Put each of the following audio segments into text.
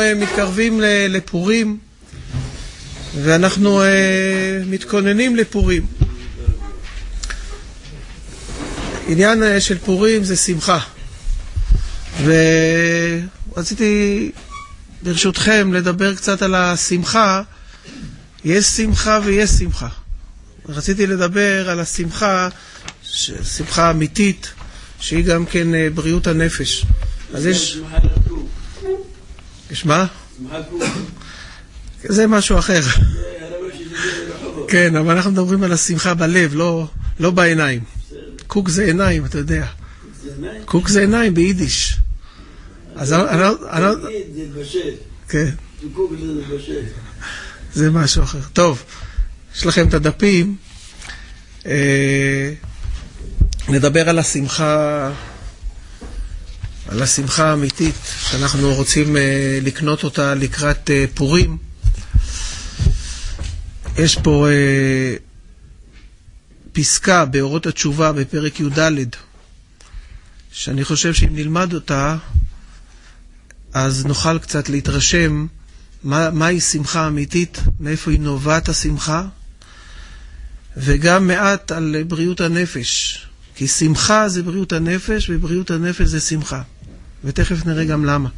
מתקרבים לפורים, ואנחנו מתכוננים לפורים. עניין של פורים זה שמחה. ורציתי ברשותכם לדבר קצת על השמחה. יש שמחה ויש שמחה. רציתי לדבר על השמחה, שמחה אמיתית, שהיא גם כן בריאות הנפש. אז יש מה? זה משהו אחר. כן, אבל אנחנו מדברים על השמחה בלב, לא בעיניים. קוק זה עיניים, אתה יודע. קוק זה עיניים ביידיש. אז כן. זה משהו אחר. טוב, יש לכם את הדפים. נדבר על השמחה, על השמחה האמיתית שאנחנו רוצים לקנות אותה לקראת פורים. יש פה פסקה באורות התשובה בפרק י"ד, שאני חושב שאם נלמד אותה אז נוכל קצת להתרשם מהי שמחה אמיתית, מאיפה היא נובעת השמחה, וגם מעט על בריאות הנפש, כי שמחה זה בריאות הנפש ובריאות הנפש זה שמחה, ותכף נראה גם למה.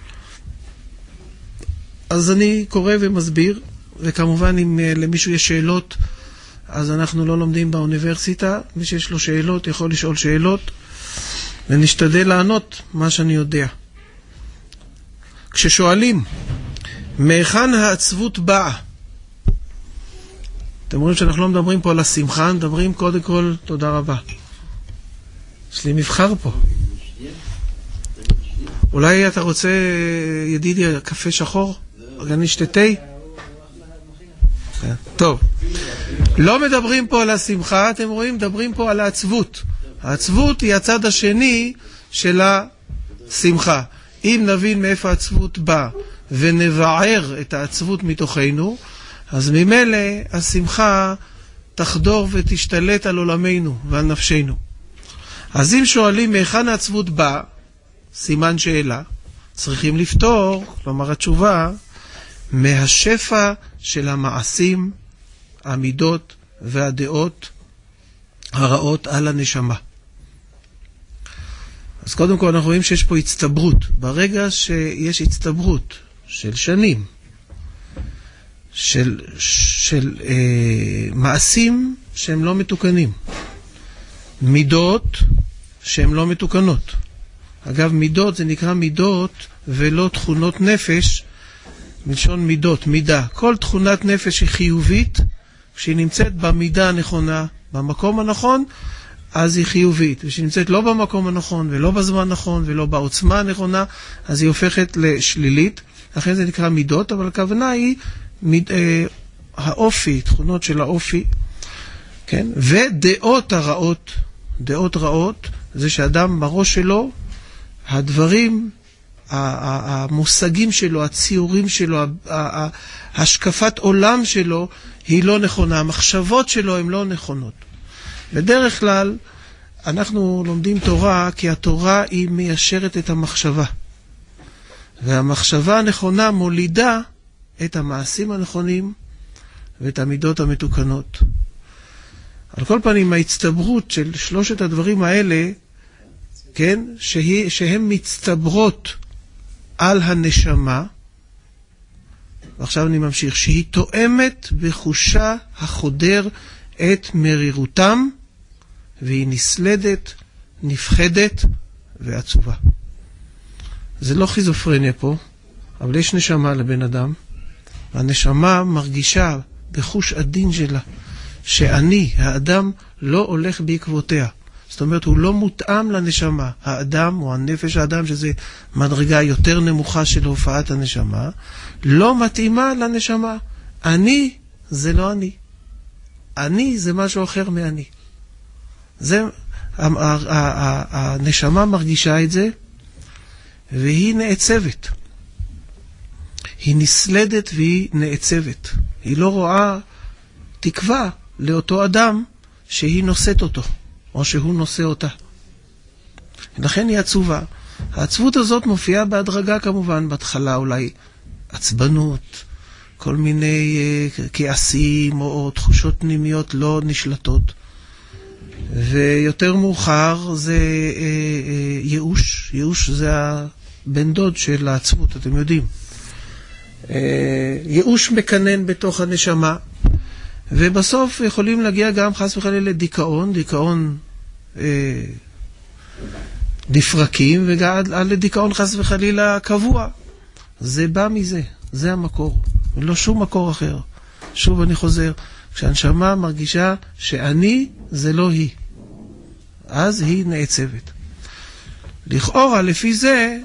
אז אני קורא ומסביר, וכמובן אם למישהו יש שאלות, אז אנחנו לא לומדים באוניברסיטה. מי שיש לו שאלות יכול לשאול שאלות, ונשתדל לענות מה שאני יודע. כששואלים מהיכן העצבות באה, אתם רואים שאנחנו לא מדברים פה על השמחה, מדברים קודם כל, תודה רבה. יש לי מבחר פה. אולי אתה רוצה, ידידי, קפה שחור? אני אשתה תה? טוב. לא מדברים פה על השמחה, אתם רואים, מדברים פה על העצבות. העצבות היא הצד השני של השמחה. אם נבין מאיפה העצבות באה ונבער את העצבות מתוכנו, אז ממילא השמחה תחדור ותשתלט על עולמנו ועל נפשנו. אז אם שואלים מהיכן העצבות באה, סימן שאלה, צריכים לפתור, כלומר התשובה, מהשפע של המעשים, המידות והדעות הרעות על הנשמה. אז קודם כל אנחנו רואים שיש פה הצטברות. ברגע שיש הצטברות של שנים, של מעשים שהם לא מתוקנים, מידות שהן לא מתוקנות. אגב, מידות זה נקרא מידות ולא תכונות נפש, מלשון מידות, מידה. כל תכונת נפש היא חיובית, כשהיא נמצאת במידה הנכונה, במקום הנכון, אז היא חיובית. וכשהיא נמצאת לא במקום הנכון, ולא בזמן הנכון, ולא בעוצמה הנכונה, אז היא הופכת לשלילית. לכן זה נקרא מידות, אבל הכוונה היא האופי, תכונות של האופי, כן? ודעות הרעות, דעות רעות, זה שאדם בראש שלו, הדברים, המושגים שלו, הציורים שלו, השקפת עולם שלו, היא לא נכונה, המחשבות שלו הן לא נכונות. בדרך כלל, אנחנו לומדים תורה, כי התורה היא מיישרת את המחשבה. והמחשבה הנכונה מולידה את המעשים הנכונים ואת המידות המתוקנות. על כל פנים, ההצטברות של שלושת הדברים האלה, כן, שהן מצטברות על הנשמה, ועכשיו אני ממשיך, שהיא תואמת בחושה החודר את מרירותם, והיא נסלדת, נפחדת ועצובה. זה לא חיזופרניה פה, אבל יש נשמה לבן אדם, והנשמה מרגישה בחוש עדין שלה, שאני, האדם, לא הולך בעקבותיה. זאת אומרת, הוא לא מותאם לנשמה. האדם, או הנפש האדם, שזה מדרגה יותר נמוכה של הופעת הנשמה, לא מתאימה לנשמה. אני, זה לא אני. אני, זה משהו אחר מאני. זה, הנשמה מרגישה את זה, והיא נעצבת. היא נסלדת והיא נעצבת. היא לא רואה תקווה לאותו אדם שהיא נושאת אותו, או שהוא נושא אותה. לכן היא עצובה. העצבות הזאת מופיעה בהדרגה כמובן, בהתחלה אולי עצבנות, כל מיני כעסים או תחושות פנימיות לא נשלטות. ויותר מאוחר זה ייאוש. ייאוש זה הבן דוד של העצבות, אתם יודעים. ייאוש מקנן בתוך הנשמה, ובסוף יכולים להגיע גם חס וחלילה לדיכאון, דיכאון נפרקים, וגם לדיכאון חס וחלילה קבוע. זה בא מזה, זה המקור, לא שום מקור אחר. שוב אני חוזר, כשהנשמה מרגישה שאני זה לא היא, אז היא נעצבת. לכאורה לפי זה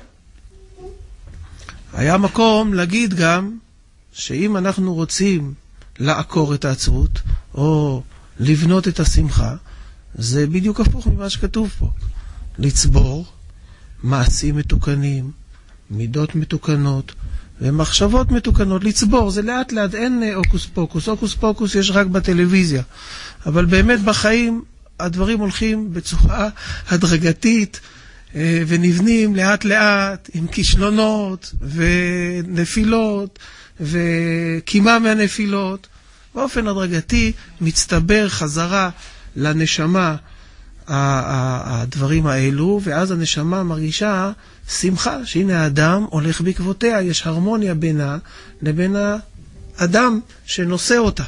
היה מקום להגיד גם שאם אנחנו רוצים לעקור את העצבות או לבנות את השמחה, זה בדיוק הפוך ממה שכתוב פה. לצבור מעשים מתוקנים, מידות מתוקנות ומחשבות מתוקנות. לצבור, זה לאט לאט, אין אוקוס פוקוס. אוקוס פוקוס יש רק בטלוויזיה. אבל באמת בחיים הדברים הולכים בצורה הדרגתית ונבנים לאט לאט עם כישלונות ונפילות וקימה מהנפילות. באופן הדרגתי מצטבר חזרה לנשמה הדברים האלו, ואז הנשמה מרגישה שמחה, שהנה האדם הולך בעקבותיה, יש הרמוניה בינה לבין האדם שנושא אותה.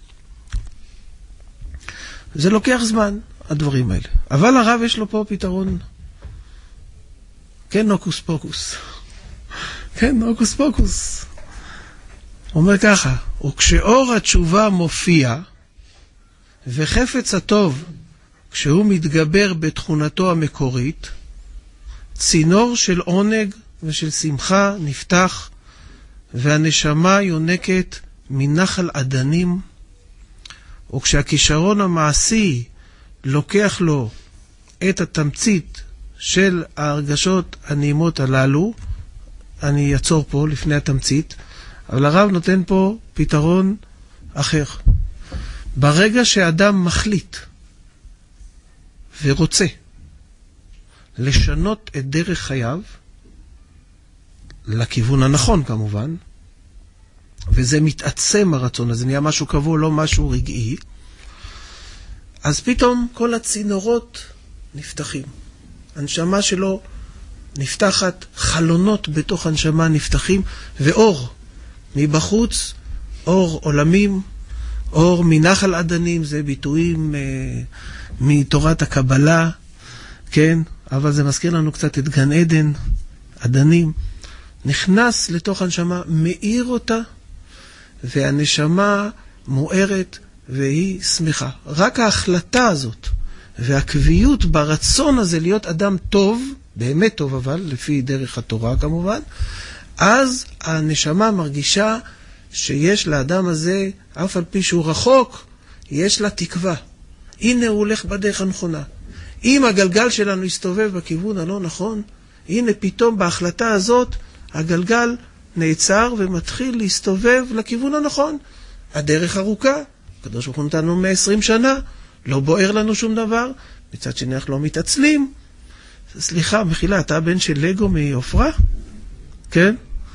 זה לוקח זמן, הדברים האלה. אבל הרב יש לו פה פתרון. כן, נוקוס פוקוס. כן, נוקוס פוקוס. הוא אומר ככה, וכשאור התשובה מופיע, וחפץ הטוב, כשהוא מתגבר בתכונתו המקורית, צינור של עונג ושל שמחה נפתח, והנשמה יונקת מנחל עדנים, וכשהכישרון המעשי לוקח לו את התמצית של ההרגשות הנעימות הללו, אני אעצור פה לפני התמצית, אבל הרב נותן פה פתרון אחר. ברגע שאדם מחליט ורוצה לשנות את דרך חייו, לכיוון הנכון כמובן, וזה מתעצם הרצון הזה, נהיה משהו קבוע, לא משהו רגעי, אז פתאום כל הצינורות נפתחים. הנשמה שלו נפתחת, חלונות בתוך הנשמה נפתחים, ואור מבחוץ, אור עולמים, אור מנחל עדנים, זה ביטויים מתורת הקבלה, כן? אבל זה מזכיר לנו קצת את גן עדן, עדנים. נכנס לתוך הנשמה, מאיר אותה, והנשמה מוארת והיא שמחה. רק ההחלטה הזאת והקביעות ברצון הזה להיות אדם טוב, באמת טוב אבל, לפי דרך התורה כמובן, אז הנשמה מרגישה שיש לאדם הזה, אף על פי שהוא רחוק, יש לה תקווה. הנה הוא הולך בדרך הנכונה. אם הגלגל שלנו יסתובב בכיוון הלא נכון, הנה פתאום בהחלטה הזאת הגלגל נעצר ומתחיל להסתובב לכיוון הנכון. הדרך ארוכה, הקדוש ברוך הוא נתן לנו 120 שנה, לא בוער לנו שום דבר, מצד שני אנחנו לא מתעצלים. סליחה, מחילה, אתה הבן של לגו מעופרה? כן?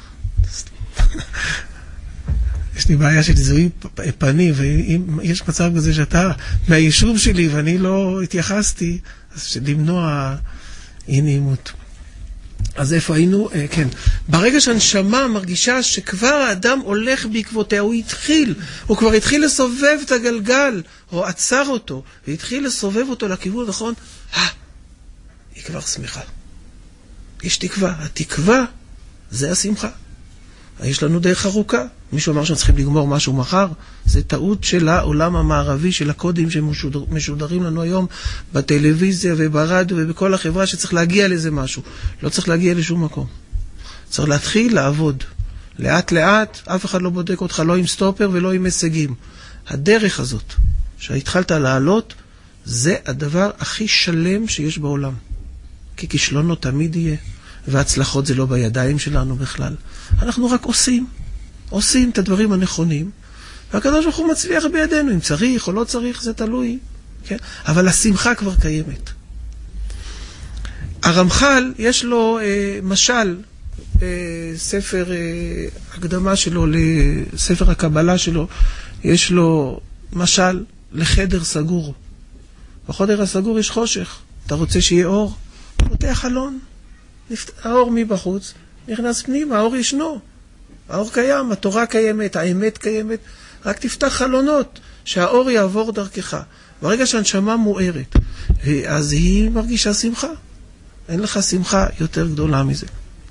יש לי בעיה של זיהוי פנים, ואם יש מצב כזה שאתה מהיישוב שלי ואני לא התייחסתי, אז למנוע אי נעימות. אז איפה היינו? כן. ברגע שהנשמה מרגישה שכבר האדם הולך בעקבותיה, הוא כבר התחיל לסובב את הגלגל, או עצר אותו, והתחיל לסובב אותו לכיוון נכון, היא כבר שמחה. יש תקווה. התקווה זה השמחה. יש לנו דרך ארוכה. מישהו אמר שצריכים לגמור משהו מחר, זה טעות של העולם המערבי, של הקודים שמשודרים לנו היום בטלוויזיה וברדיו ובכל החברה, שצריך להגיע לזה משהו. לא צריך להגיע לשום מקום. צריך להתחיל לעבוד. לאט לאט, אף אחד לא בודק אותך, לא עם סטופר ולא עם הישגים. הדרך הזאת שהתחלת לעלות, זה הדבר הכי שלם שיש בעולם. כי כישלונות תמיד יהיה, והצלחות זה לא בידיים שלנו בכלל. אנחנו רק עושים את הדברים הנכונים, והקדוש ברוך הוא מצליח בידינו, אם צריך או לא צריך, זה תלוי, כן? אבל השמחה כבר קיימת. הרמח"ל יש לו משל בספר הקדמה שלו, לספר הקבלה שלו, יש לו משל לחדר סגור. בחדר הסגור יש חושך. אתה רוצה שיהיה אור? פותח חלון. האור מבחוץ, נכנס פנימה, האור ישנו. האור קיים, התורה קיימת, האמת קיימת. רק תפתח חלונות, שהאור יעבור דרכך. ברגע שהנשמה מוארת, אז היא מרגישה שמחה. אין לך שמחה יותר גדולה מזה.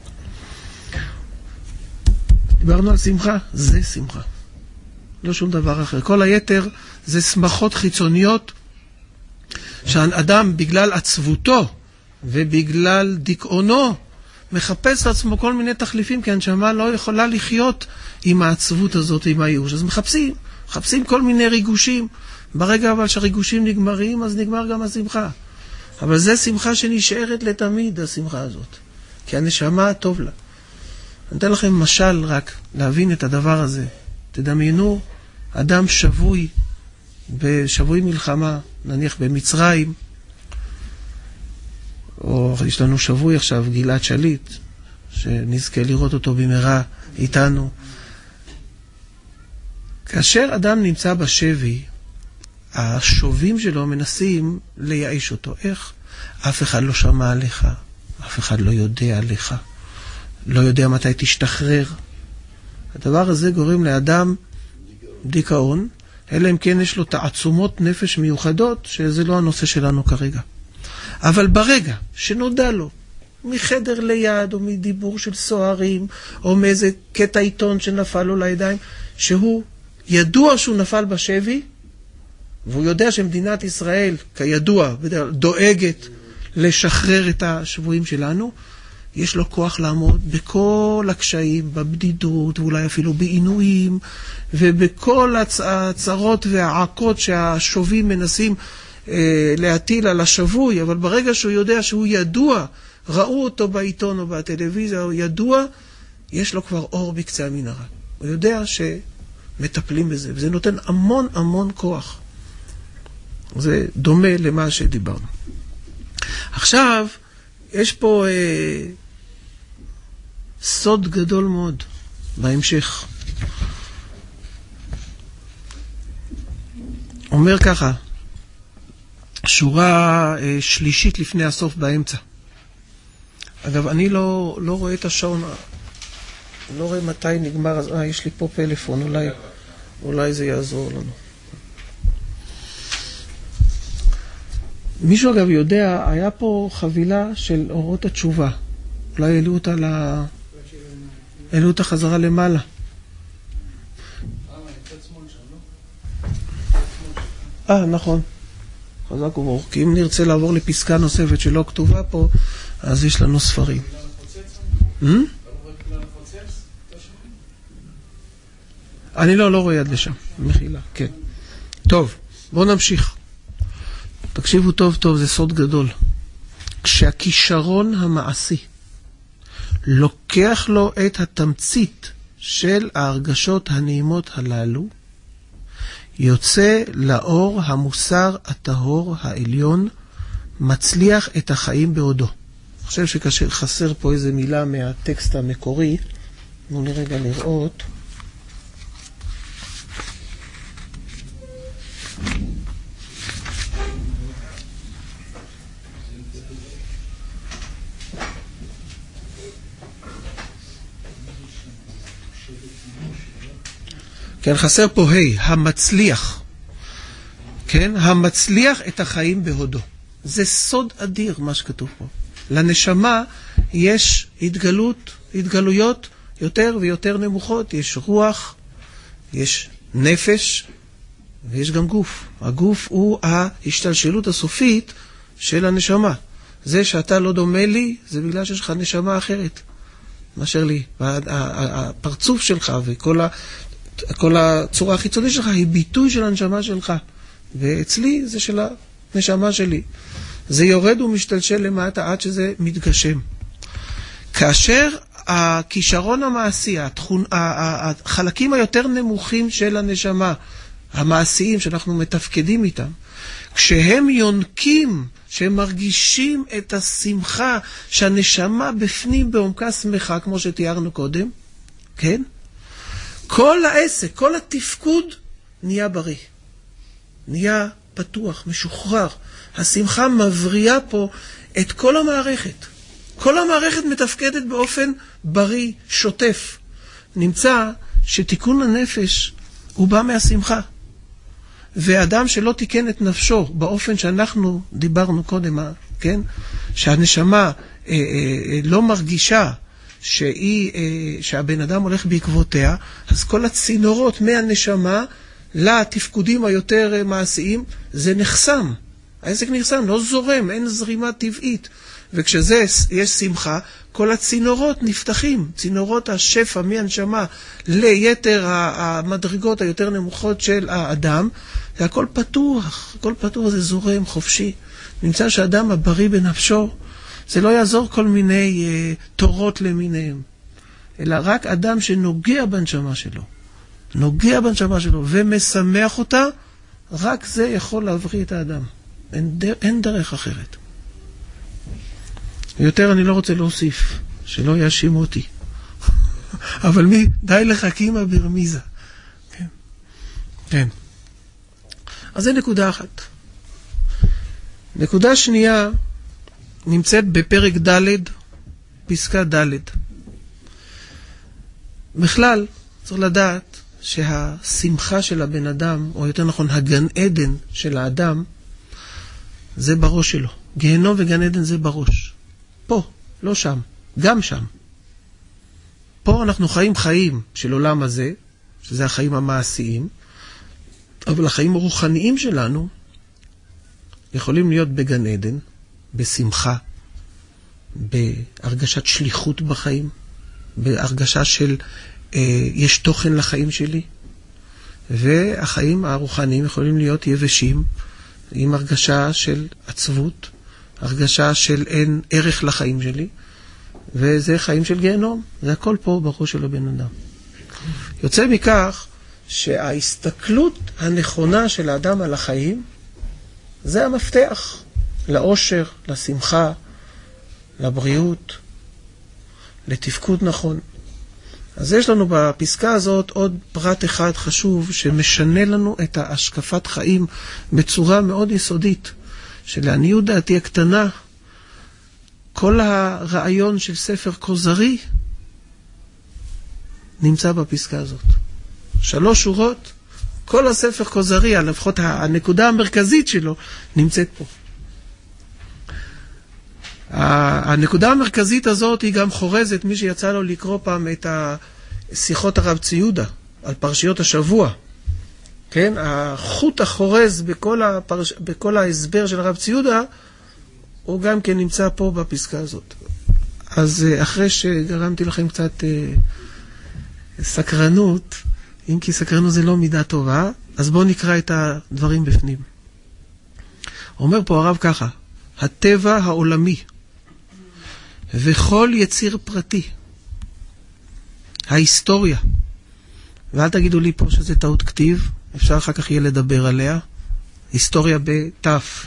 דיברנו על שמחה, זה שמחה. לא שום דבר אחר. כל היתר זה שמחות חיצוניות, שהאדם בגלל עצבותו ובגלל דיכאונו מחפש לעצמו כל מיני תחליפים, כי הנשמה לא יכולה לחיות עם העצבות הזאת, עם הייאוש. אז מחפשים כל מיני ריגושים. ברגע אבל שהריגושים נגמרים, אז נגמר גם השמחה. אבל זה שמחה שנשארת לתמיד, השמחה הזאת. כי הנשמה טוב לה. אני אתן לכם משל רק להבין את הדבר הזה. תדמיינו אדם שבוי, בשבוי מלחמה, נניח במצרים, או יש לנו שבוי עכשיו, גלעד שליט, שנזכה לראות אותו במהרה איתנו. כאשר אדם נמצא בשבי, השובים שלו מנסים לייאש אותו. איך? אף אחד לא שמע עליך, אף אחד לא יודע עליך, לא יודע מתי תשתחרר. הדבר הזה גורם לאדם דיכאון, אלא אם כן יש לו תעצומות נפש מיוחדות, שזה לא הנושא שלנו כרגע. אבל ברגע שנודע לו, מחדר ליד, או מדיבור של סוהרים, או מאיזה קטע עיתון שנפל לו לידיים, שהוא ידוע שהוא נפל בשבי, והוא יודע שמדינת ישראל, כידוע, דואגת לשחרר את השבויים שלנו, יש לו כוח לעמוד בכל הקשיים, בבדידות, ואולי אפילו בעינויים, ובכל הצרות והעקות שהשובים מנסים להטיל על השבוי, אבל ברגע שהוא יודע שהוא ידוע, ראו אותו בעיתון או בטלוויזיה, הוא ידוע, יש לו כבר אור בקצה המנהרה. הוא יודע שמטפלים בזה, וזה נותן המון המון כוח. זה דומה למה שדיברנו. עכשיו, יש פה סוד גדול מאוד בהמשך. אומר ככה, שורה שלישית לפני הסוף באמצע. אגב, אני לא רואה את השעון, לא רואה מתי נגמר, אז יש לי פה פלאפון, אולי זה יעזור לנו. מישהו אגב יודע, היה פה חבילה של אורות התשובה. אולי העלו אותה חזרה למעלה. נכון. חזק וברוך. כי אם נרצה לעבור לפסקה נוספת שלא כתובה פה, אז יש לנו ספרים. אני לא רואה יד לשם. מחילה, כן. טוב, בואו נמשיך. תקשיבו טוב, זה סוד גדול. כשהכישרון המעשי לוקח לו את התמצית של ההרגשות הנעימות הללו, יוצא לאור המוסר הטהור העליון, מצליח את החיים בעודו. אני חושב שכאשר חסר פה איזה מילה מהטקסט המקורי, תנו לי רגע לראות. כן, חסר פה המצליח. כן, המצליח את החיים בהודו. זה סוד אדיר מה שכתוב פה. לנשמה יש התגלויות יותר ויותר נמוכות. יש רוח, יש נפש, ויש גם גוף. הגוף הוא ההשתלשלות הסופית של הנשמה. זה שאתה לא דומה לי, זה בגלל שיש לך נשמה אחרת מאשר לי. הפרצוף שלך וכל הצורה החיצונית שלך היא ביטוי של הנשמה שלך. ואצלי זה של הנשמה שלי. זה יורד ומשתלשל למטה עד שזה מתגשם. כאשר הכישרון המעשי, החלקים היותר נמוכים של הנשמה, המעשיים שאנחנו מתפקדים איתם, כשהם יונקים שהם מרגישים את השמחה שהנשמה בפנים בעומקה שמחה, כמו שתיארנו קודם, כן? כל העסק, כל התפקוד נהיה בריא. נהיה פתוח, משוחרר. השמחה מבריאה פה את כל המערכת. כל המערכת מתפקדת באופן בריא, שוטף. נמצא שתיקון הנפש הוא בא מהשמחה. ואדם שלא תיקן את נפשו באופן שאנחנו דיברנו קודם, כן? שהנשמה לא מרגישה שהבן אדם הולך בעקבותיה, אז כל הצינורות מהנשמה לתפקודים היותר מעשיים, זה נחסם. העסק נחסם, לא זורם, אין זרימה טבעית. וכשזה יש שמחה, כל הצינורות נפתחים, צינורות השפע מהנשמה ליתר המדרגות היותר נמוכות של האדם, זה הכל פתוח, הכל פתוח, זה זורם, חופשי. נמצא שהאדם הבריא בנפשו, זה לא יעזור כל מיני תורות למיניהם, אלא רק אדם שנוגע בנשמה שלו, נוגע בנשמה שלו ומשמח אותה, רק זה יכול להבריא את האדם. אין דרך אחרת. יותר אני לא רוצה להוסיף, שלא יאשימו אותי. אבל מי? די לחכימה ברמיזה. כן. כן. אז זה נקודה אחת. נקודה שנייה נמצאת בפרק ד', פסקה ד'. בכלל, צריך לדעת שהשמחה של הבן אדם, או יותר נכון, הגן עדן של האדם, זה בראש שלו. גיהנום וגן עדן זה בראש. פה, לא שם, גם שם. פה אנחנו חיים של עולם הזה, שזה החיים המעשיים, אבל החיים הרוחניים שלנו יכולים להיות בגן עדן, בשמחה, בהרגשת שליחות בחיים, בהרגשה של יש תוכן לחיים שלי, והחיים הרוחניים יכולים להיות יבשים, עם הרגשה של עצבות, הרגשה של אין ערך לחיים שלי, וזה חיים של גיהנום. זה הכל פה בראש של הבן אדם. יוצא מכך שההסתכלות הנכונה של האדם על החיים, זה המפתח לאושר, לשמחה, לבריאות, לתפקוד נכון. אז יש לנו בפסקה הזאת עוד פרט אחד חשוב שמשנה לנו את ההשקפת חיים בצורה מאוד יסודית, שלעניות דעתי הקטנה, כל הרעיון של ספר כוזרי נמצא בפסקה הזאת. 3 שורות, כל הספר כוזרי, לפחות הנקודה המרכזית שלו, נמצאת פה. הנקודה המרכזית הזאת היא גם חורזת, מי שיצא לו לקרוא פעם את שיחות הרב ציודה על פרשיות השבוע. כן? החוט החורז בכל ההסבר של הרב ציודה, הוא גם כן נמצא פה בפסקה הזאת. אז אחרי שגרמתי לכם קצת סקרנות, אם כי סקרנות זה לא מידה טובה, אז בואו נקרא את הדברים בפנים. אומר פה הרב ככה, הטבע העולמי וכל יציר פרטי, ההיסטוריה, ואל תגידו לי פה שזה טעות כתיב, אפשר אחר כך יהיה לדבר עליה, היסטוריה בתף.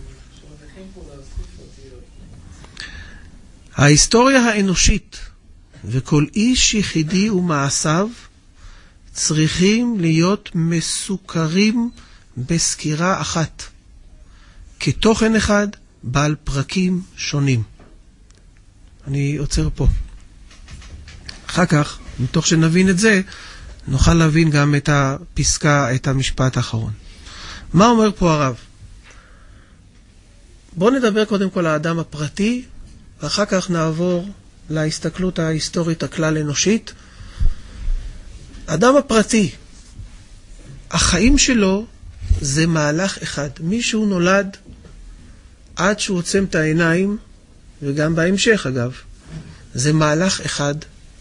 ההיסטוריה האנושית וכל איש יחידי ומעשיו צריכים להיות מסוכרים בסקירה אחת, כתוכן אחד בעל פרקים שונים. אני עוצר פה. אחר כך, מתוך שנבין את זה, נוכל להבין גם את הפסקה, את המשפט האחרון. מה אומר פה הרב? בואו נדבר קודם כל על האדם הפרטי, ואחר כך נעבור להסתכלות ההיסטורית הכלל אנושית. האדם הפרטי, החיים שלו זה מהלך אחד. מישהו נולד עד שהוא עוצם את העיניים, וגם בהמשך אגב, זה מהלך אחד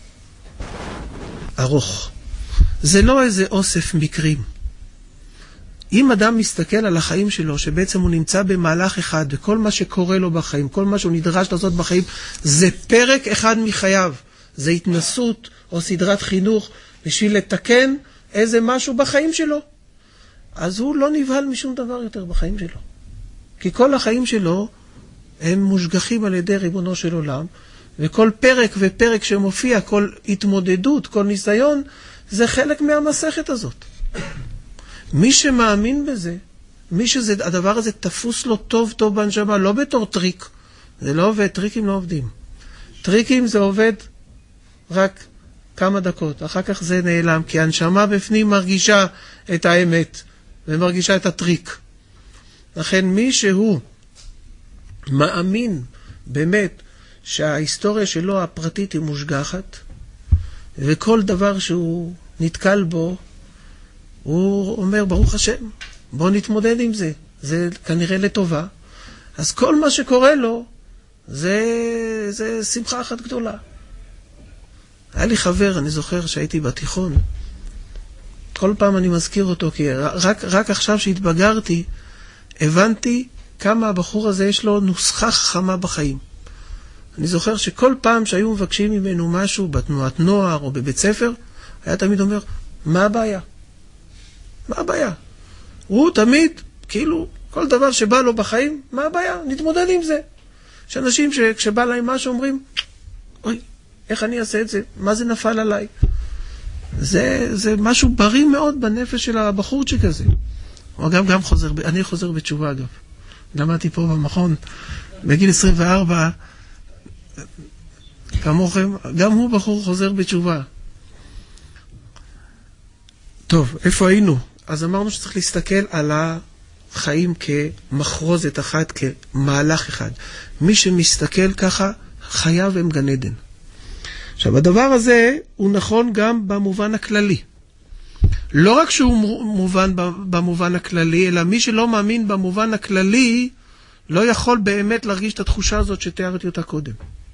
ארוך. זה לא איזה אוסף מקרים. אם אדם מסתכל על החיים שלו, שבעצם הוא נמצא במהלך אחד, וכל מה שקורה לו בחיים, כל מה שהוא נדרש לעשות בחיים, זה פרק אחד מחייו. זה התנסות או סדרת חינוך בשביל לתקן איזה משהו בחיים שלו. אז הוא לא נבהל משום דבר יותר בחיים שלו. כי כל החיים שלו הם מושגחים על ידי ריבונו של עולם, וכל פרק ופרק שמופיע, כל התמודדות, כל ניסיון, זה חלק מהמסכת הזאת. מי שמאמין בזה, מי שהדבר הזה תפוס לו טוב טוב בנשמה, לא בתור טריק. זה לא עובד, טריקים לא עובדים. טריקים זה עובד רק כמה דקות, אחר כך זה נעלם, כי הנשמה בפנים מרגישה את האמת, ומרגישה את הטריק. לכן מי שהוא מאמין באמת שההיסטוריה שלו הפרטית היא מושגחת, וכל דבר שהוא נתקל בו, הוא אומר, ברוך השם, בוא נתמודד עם זה. זה כנראה לטובה. אז כל מה שקורה לו, זה שמחה אחת גדולה. היה לי חבר, אני זוכר שהייתי בתיכון, כל פעם אני מזכיר אותו, כי רק עכשיו שהתבגרתי, הבנתי כמה הבחור הזה יש לו נוסחה חכמה בחיים. אני זוכר שכל פעם שהיו מבקשים ממנו משהו בתנועת נוער או בבית ספר, היה תמיד אומר, מה הבעיה? מה הבעיה? הוא תמיד, כאילו, כל דבר שבא לו בחיים, מה הבעיה? נתמודד עם זה. יש אנשים שכשבא להם משהו אומרים, אוי, איך אני אעשה את זה? מה זה נפל עליי? זה משהו בריא מאוד בנפש של הבחורצ'יק הזה. הוא אגב גם חוזר, אני חוזר בתשובה אגב. למדתי פה במכון, בגיל 24, כמוכם, גם הוא בחור חוזר בתשובה. טוב, איפה היינו? אז אמרנו שצריך להסתכל על החיים כמחרוזת אחת, כמהלך אחד. מי שמסתכל ככה, חייו הם גן עדן. עכשיו, הדבר הזה הוא נכון גם במובן הכללי. לא רק שהוא מובן במובן הכללי, אלא מי שלא מאמין במובן הכללי, לא יכול באמת להרגיש את התחושה הזאת שתיארתי אותה קודם.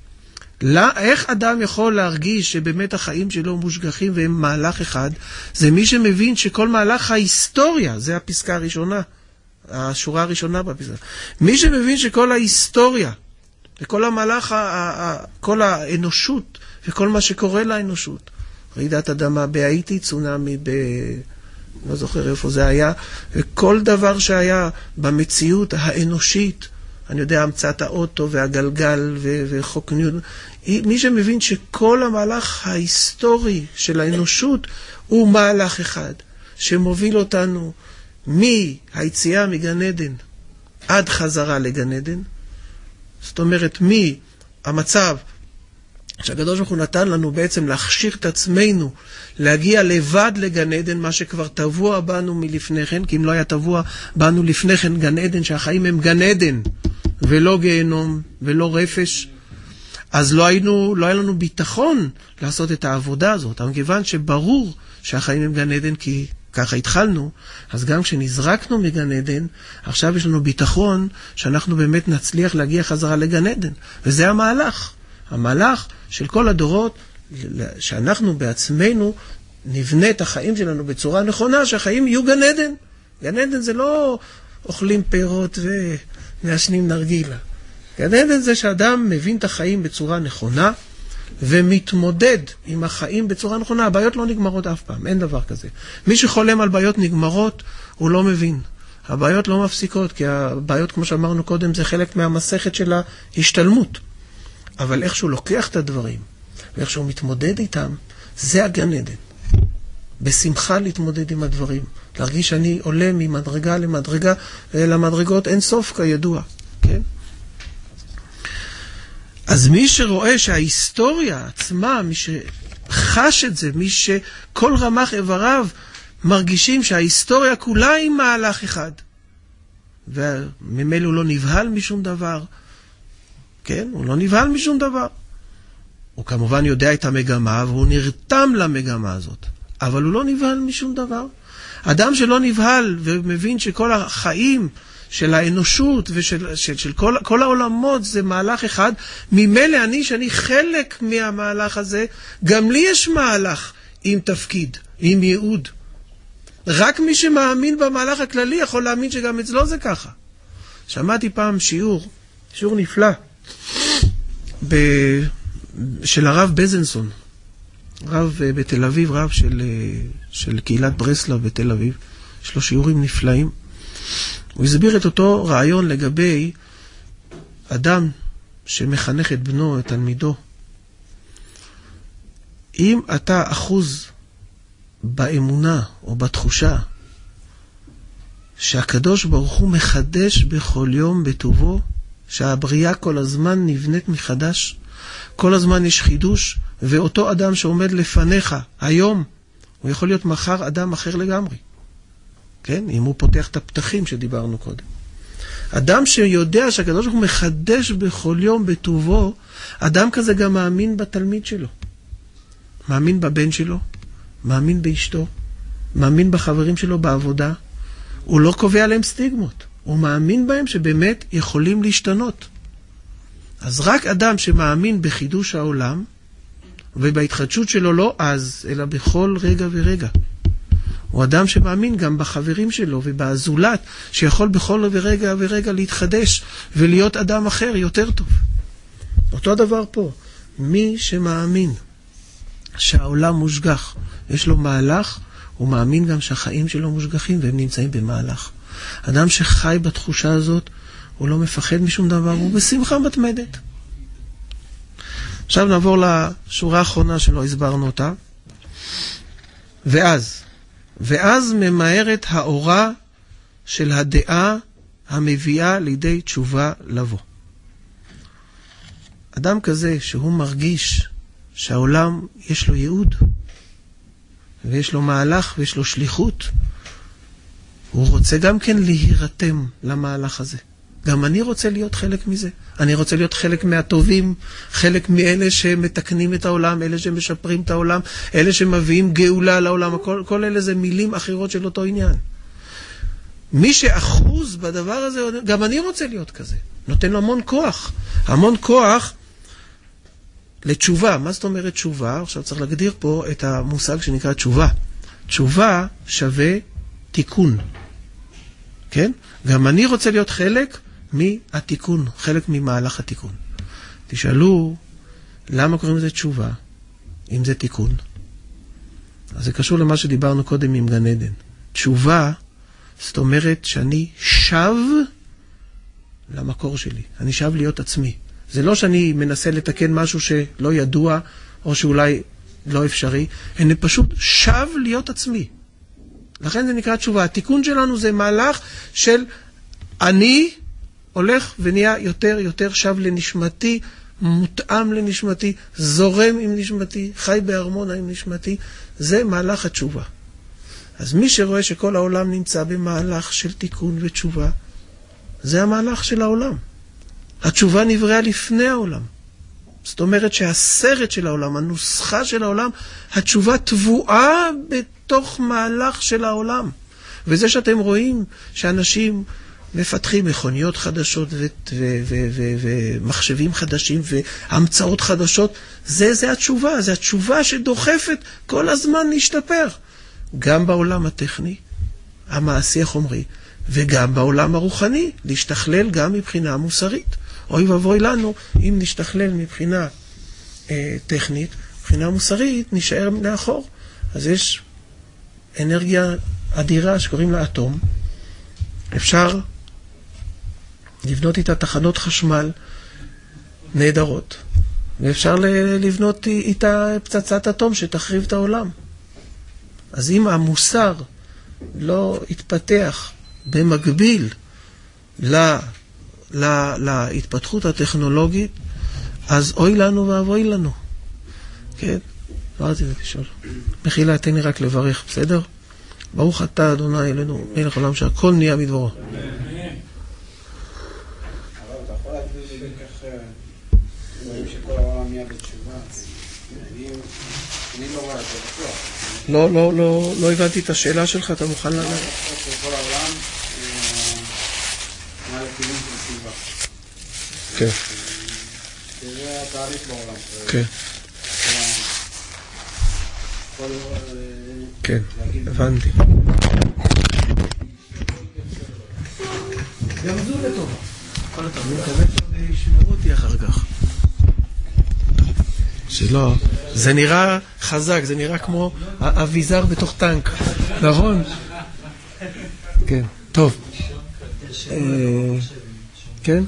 איך אדם יכול להרגיש שבאמת החיים שלו מושגחים והם מהלך אחד? זה מי שמבין שכל מהלך ההיסטוריה, זה הפסקה הראשונה, השורה הראשונה בפסקה. מי שמבין שכל ההיסטוריה, וכל המהלך, כל האנושות, וכל מה שקורה לאנושות, רעידת אדמה בהאיטי, צונאמי לא זוכר איפה זה היה, וכל דבר שהיה במציאות האנושית, אני יודע, המצאת האוטו והגלגל וחוק ניוטון, מי שמבין שכל המהלך ההיסטורי של האנושות הוא מהלך אחד, שמוביל אותנו מהיציאה מגן עדן עד חזרה לגן עדן, זאת אומרת, מהמצב שהקדוש ברוך הוא נתן לנו בעצם להכשיר את עצמנו, להגיע לבד לגן עדן, מה שכבר טבוע בנו מלפני כן, כי אם לא היה טבוע בנו לפני כן גן עדן, שהחיים הם גן עדן, ולא גיהנום, ולא רפש, אז לא היה לנו ביטחון לעשות את העבודה הזאת. אבל כיוון שברור שהחיים הם גן עדן, כי ככה התחלנו, אז גם כשנזרקנו מגן עדן, עכשיו יש לנו ביטחון שאנחנו באמת נצליח להגיע חזרה לגן עדן. וזה המהלך. המהלך של כל הדורות, שאנחנו בעצמנו נבנה את החיים שלנו בצורה נכונה, שהחיים יהיו גן עדן. גן עדן זה לא אוכלים פירות ומעשנים נרגילה. גן עדן זה שאדם מבין את החיים בצורה נכונה, ומתמודד עם החיים בצורה נכונה. הבעיות לא נגמרות אף פעם, אין דבר כזה. מי שחולם על בעיות נגמרות, הוא לא מבין. הבעיות לא מפסיקות, כי הבעיות, כמו שאמרנו קודם, זה חלק מהמסכת של ההשתלמות. אבל איך שהוא לוקח את הדברים, ואיך שהוא מתמודד איתם, זה הגן עדן. בשמחה להתמודד עם הדברים. להרגיש שאני עולה ממדרגה למדרגה, ולמדרגות אין סוף כידוע. כן? אז מי שרואה שההיסטוריה עצמה, מי שחש את זה, מי שכל רמ"ח איבריו מרגישים שההיסטוריה כולה היא מהלך אחד, וממילא הוא לא נבהל משום דבר, כן? הוא לא נבהל משום דבר. הוא כמובן יודע את המגמה, והוא נרתם למגמה הזאת, אבל הוא לא נבהל משום דבר. אדם שלא נבהל ומבין שכל החיים של האנושות ושל כל העולמות זה מהלך אחד, ממילא שאני חלק מהמהלך הזה, גם לי יש מהלך עם תפקיד, עם ייעוד. רק מי שמאמין במהלך הכללי יכול להאמין שגם אצלו זה ככה. שמעתי פעם שיעור נפלא של הרב בזנסון, רב בתל אביב, רב של קהילת ברסלב בתל אביב. יש לו שיעורים נפלאים. הוא הסביר את אותו רעיון לגבי אדם שמחנך את בנו, את תלמידו. אם אתה אחוז באמונה או בתחושה שהקדוש ברוך הוא מחדש בכל יום בטובו, שהבריאה כל הזמן נבנית מחדש, כל הזמן יש חידוש, ואותו אדם שעומד לפניך היום, הוא יכול להיות מחר אדם אחר לגמרי. כן? אם הוא פותח את הפתחים שדיברנו קודם. אדם שיודע שהקדוש ברוך הוא מחדש בכל יום בטובו, אדם כזה גם מאמין בתלמיד שלו. מאמין בבן שלו, מאמין באשתו, מאמין בחברים שלו בעבודה. הוא לא קובע להם סטיגמות. הוא מאמין בהם שבאמת יכולים להשתנות. אז רק אדם שמאמין בחידוש העולם, ובהתחדשות שלו לא אז, אלא בכל רגע ורגע. הוא אדם שמאמין גם בחברים שלו ובזולת, שיכול בכל רגע ורגע להתחדש ולהיות אדם אחר יותר טוב. אותו הדבר פה. מי שמאמין שהעולם מושגח, יש לו מהלך, הוא מאמין גם שהחיים שלו מושגחים והם נמצאים במהלך. אדם שחי בתחושה הזאת, הוא לא מפחד משום דבר, הוא בשמחה מתמדת. עכשיו נעבור לשורה האחרונה שלא הסברנו אותה. ואז ממהרת האורה של הדעה המביאה לידי תשובה לבוא. אדם כזה שהוא מרגיש שהעולם יש לו ייעוד, ויש לו מהלך ויש לו שליחות, הוא רוצה גם כן להירתם למהלך הזה. גם אני רוצה להיות חלק מזה. אני רוצה להיות חלק מהטובים, חלק מאלה שמתקנים את העולם, אלה שמשפרים את העולם, אלה שמביאים גאולה לעולם. כל אלה זה מילים אחרות של אותו עניין. מי שאחוז בדבר הזה, גם אני רוצה להיות כזה. נותן לו המון כוח. המון כוח לתשובה. מה זאת אומרת תשובה? עכשיו צריך להגדיר פה את המושג שנקרא תשובה. תשובה שווה תיקון. כן? גם אני רוצה להיות חלק מהתיקון, חלק ממהלך התיקון. תשאלו, למה קוראים לזה תשובה, אם זה תיקון? אז זה קשור למה שדיברנו קודם עם גן עדן. תשובה, זאת אומרת שאני שב למקור שלי. אני שב להיות עצמי. זה לא שאני מנסה לתקן משהו שלא ידוע, או שאולי לא אפשרי, אני פשוט שב להיות עצמי. לכן זה נקרא תשובה. התיקון שלנו זה מהלך של אני הולך ונהיה יותר שב לנשמתי, מותאם לנשמתי, זורם עם נשמתי, חי בהרמונה עם נשמתי. זה מהלך התשובה. אז מי שרואה שכל העולם נמצא במהלך של תיקון ותשובה, זה המהלך של העולם. התשובה נבראה לפני העולם. זאת אומרת שהסרט של העולם, הנוסחה של העולם, התשובה טבועה בתוך מהלך של העולם. וזה שאתם רואים שאנשים מפתחים מכוניות חדשות ומחשבים חדשים והמצאות חדשות, זה התשובה, זה התשובה שדוחפת כל הזמן להשתפר. גם בעולם הטכני, המעשי החומרי, וגם בעולם הרוחני, להשתכלל גם מבחינה מוסרית. אוי ובוי לנו, אם נשתכלל מבחינה טכנית, מבחינה מוסרית, נשאר מאחור. אז יש אנרגיה אדירה שקוראים לה אטום. אפשר לבנות איתה תחנות חשמל נהדרות. ואפשר לבנות איתה פצצת אטום שתחריב את העולם. אז אם המוסר לא יתפתח במקביל להתפתחות הטכנולוגית, אז אוי לנו ואבוי לנו. כן? אמרתי לשאול. מחילה, תן לי רק לברך, בסדר? ברוך אתה, אדוני אלוהינו, מלך העולם שהכל נהיה בדברו. אבל אתה יכול להגיד לי כך רואים שכל העולם נהיה בתשובה. אני לא רואה את זה בטוח. לא הבנתי את השאלה שלך, אתה מוכן לענות? כל העולם נהיה לכיוון של תשובה. כן. זה התהליך בעולם. כן. כן, הבנתי. גם זו לטובה. כל התרמים כבד ישמעו אותי אחר כך. שלא, זה נראה חזק, זה נראה כמו אביזר בתוך טנק. נכון? כן, טוב. כן?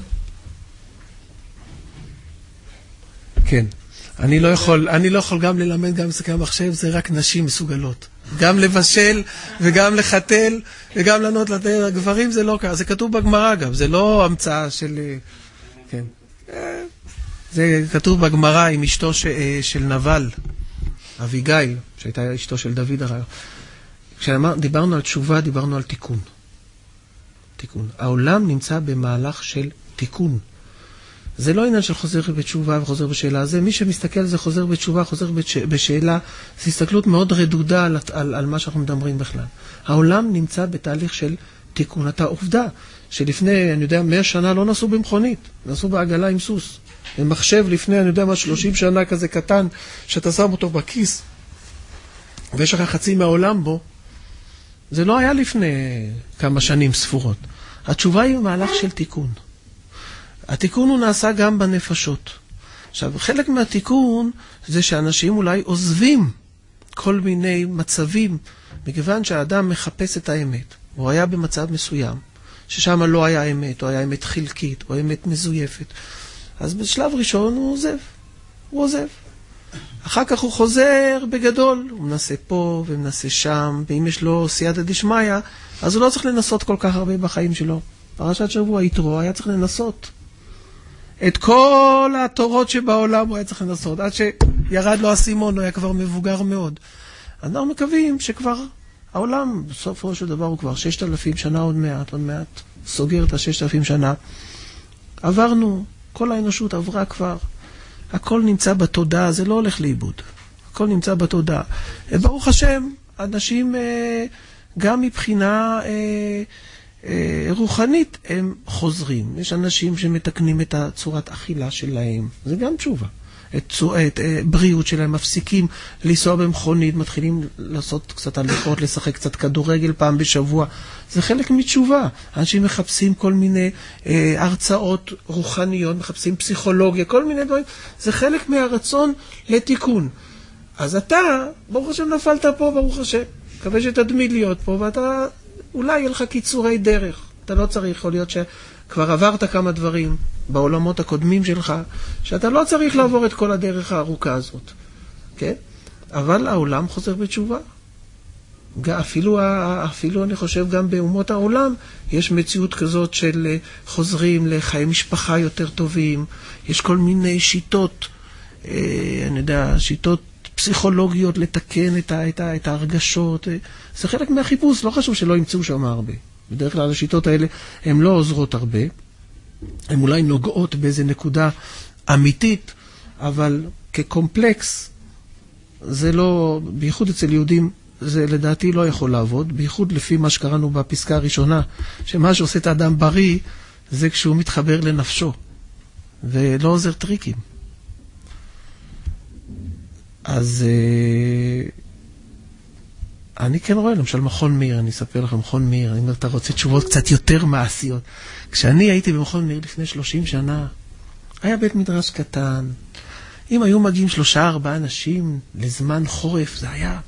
כן. אני לא יכול גם ללמד גם משחקי המחשב, זה רק נשים מסוגלות. גם לבשל וגם לחתל וגם לענות לתאר. גברים זה לא ככה, זה כתוב בגמרא גם, זה לא המצאה של... כן. זה כתוב בגמרא עם אשתו של נבל, אביגיל, שהייתה אשתו של דוד הרי. כשדיברנו על תשובה, דיברנו על תיקון. תיקון. העולם נמצא במהלך של תיקון. זה לא עניין של חוזר בתשובה וחוזר בשאלה. זה מי שמסתכל על זה חוזר בתשובה, חוזר בשאלה, זו הסתכלות מאוד רדודה על מה שאנחנו מדברים בכלל. העולם נמצא בתהליך של תיקון. אתה עובדה שלפני, אני יודע, 100 שנה לא נסעו במכונית, נסעו בעגלה עם סוס. במחשב לפני, אני יודע מה, 30 שנה כזה קטן, שאתה שם אותו בכיס, ויש לך חצי מהעולם בו, זה לא היה לפני כמה שנים ספורות. התשובה היא מהלך של תיקון. התיקון הוא נעשה גם בנפשות. עכשיו, חלק מהתיקון זה שאנשים אולי עוזבים כל מיני מצבים, מכיוון שהאדם מחפש את האמת. הוא היה במצב מסוים, ששם לא היה אמת, או היה אמת חלקית, או אמת מזויפת. אז בשלב ראשון הוא עוזב. אחר כך הוא חוזר בגדול, הוא מנסה פה ומנסה שם, ואם יש לו סייעתא דשמיא, אז הוא לא צריך לנסות כל כך הרבה בחיים שלו. פרשת שבוע יתרו היה צריך לנסות. את כל התורות שבעולם הוא היה צריך לנסות, עד שירד לו הסימון, הוא היה כבר מבוגר מאוד. אנחנו מקווים שכבר העולם, בסופו של דבר הוא כבר 6,000 שנה עוד מעט, סוגר את 6,000 שנה. עברנו, כל האנושות עברה כבר. הכל נמצא בתודעה, זה לא הולך לאיבוד. הכל נמצא בתודעה. ברוך השם, אנשים גם מבחינה רוחנית הם חוזרים. יש אנשים שמתקנים את צורת אכילה שלהם. זה גם תשובה. את בריאות שלהם, מפסיקים לנסוע במכונית, מתחילים לעשות קצת הליכות, לשחק קצת כדורגל פעם בשבוע. זה חלק מתשובה. אנשים מחפשים כל מיני הרצאות רוחניות, מחפשים פסיכולוגיה, כל מיני דברים. זה חלק מהרצון לתיקון. אז אתה, ברוך השם נפלת פה, ברוך השם. מקווה שתדמיד להיות פה, ואתה אולי יהיה לך קיצורי דרך. אתה לא צריך, יכול להיות שכבר עברת כמה דברים בעולמות הקודמים שלך, שאתה לא צריך לעבור את כל הדרך הארוכה הזאת. כן? אבל העולם חוזר בתשובה. אפילו אני חושב גם באומות העולם, יש מציאות כזאת של חוזרים לחיי משפחה יותר טובים, יש כל מיני שיטות, אני יודע, שיטות פסיכולוגיות לתקן את ההרגשות. זה חלק מהחיפוש, לא חשוב שלא ימצאו שם הרבה. בדרך כלל השיטות האלה הן לא עוזרות הרבה, הן אולי נוגעות באיזה נקודה אמיתית, אבל כקומפלקס, זה לא, בייחוד אצל יהודים, זה לדעתי לא יכול לעבוד, בייחוד לפי מה שקראנו בפסקה הראשונה, שמה שעושה את האדם בריא, זה כשהוא מתחבר לנפשו, ולא עוזר טריקים. אז אני כן רואה, למשל מכון מאיר, אני אספר לכם מכון מאיר, אני אומר, אתה רוצה תשובות קצת יותר מעשיות. כשאני הייתי במכון מאיר לפני 30 שנה, היה בית מדרש קטן, אם היו מגיעים 3-4 אנשים לזמן חורף, זה היה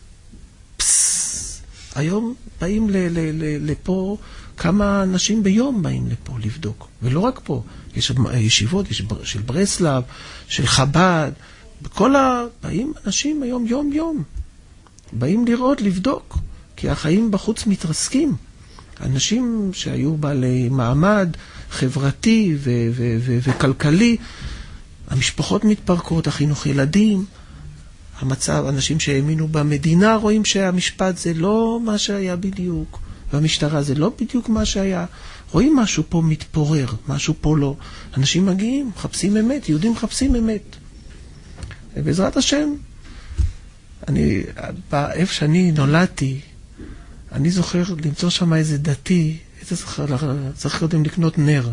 היום באים לפה, כמה אנשים ביום באים לפה לבדוק, ולא רק פה, יש ישיבות, יש של ברסלב, של חב"ד, באים אנשים היום יום, באים לראות, לבדוק, כי החיים בחוץ מתרסקים. אנשים שהיו בעלי מעמד חברתי וכלכלי, המשפחות מתפרקות, החינוך ילדים, המצב, אנשים שהאמינו במדינה רואים שהמשפט זה לא מה שהיה בדיוק, והמשטרה זה לא בדיוק מה שהיה. רואים משהו פה מתפורר, משהו פה לא. אנשים מגיעים, מחפשים אמת, יהודים מחפשים אמת. ובעזרת השם, באיפה שאני נולדתי, אני זוכר למצוא שם איזה דתי, צריך קודם לקנות נר.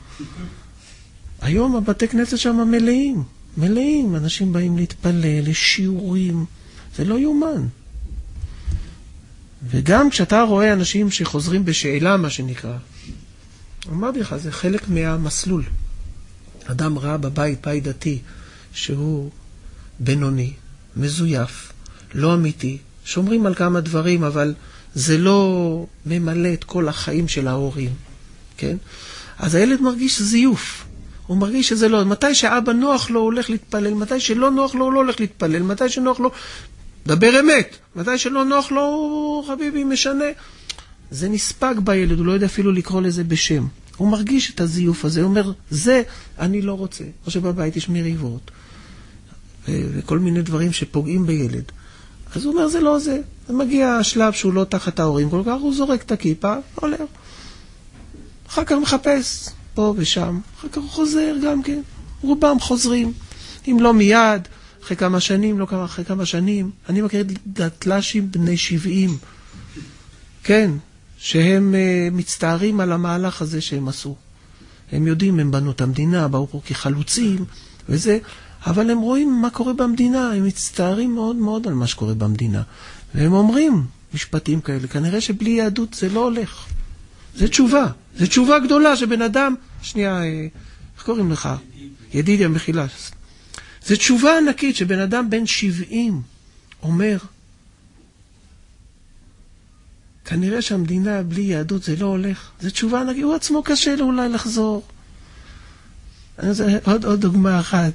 היום הבתי כנסת שם מלאים, אנשים באים להתפלל, לשיעורים, זה לא יומן. וגם כשאתה רואה אנשים שחוזרים בשאלה, מה שנקרא, אמרתי לך, זה חלק מהמסלול. אדם ראה בבית דתי, שהוא בינוני, מזויף, לא אמיתי, שומרים על כמה דברים, אבל זה לא ממלא את כל החיים של ההורים. כן? אז הילד מרגיש זיוף. הוא מרגיש שזה לא. מתי שאבא נוח לו, הוא הולך להתפלל. מתי שלא נוח לו, הוא לא הולך להתפלל. מתי שנוח לו, דבר אמת. מתי שלא נוח לו, חביבי, משנה. זה נספק בילד, הוא לא יודע אפילו לקרוא לזה בשם. הוא מרגיש את הזיוף הזה, הוא אומר, זה אני לא רוצה. או שבבית יש מריבות. וכל מיני דברים שפוגעים בילד. אז הוא אומר, זה לא זה. זה מגיע השלב שהוא לא תחת ההורים כל כך, הוא זורק את הכיפה, הולך. אחר כך מחפש פה ושם. אחר כך הוא חוזר גם כן. רובם חוזרים. אם לא מיד, אחרי כמה שנים, לא כמה, אחרי כמה שנים. אני מכיר דתל"שים בני 70. כן, שהם מצטערים על המהלך הזה שהם עשו. הם יודעים, הם בנו את המדינה, באו פה כחלוצים וזה, אבל הם רואים מה קורה במדינה, הם מצטערים מאוד מאוד על מה שקורה במדינה. והם אומרים משפטים כאלה, כנראה שבלי יהדות זה לא הולך. זה תשובה. זה תשובה גדולה שבן אדם, שנייה, איך קוראים לך? ידידיה מחילה. זה תשובה ענקית שבן אדם בן 70 אומר, כנראה שהמדינה בלי יהדות זה לא הולך. זה תשובה ענקית, הוא עצמו קשה לו אולי לחזור. עוד דוגמה אחת.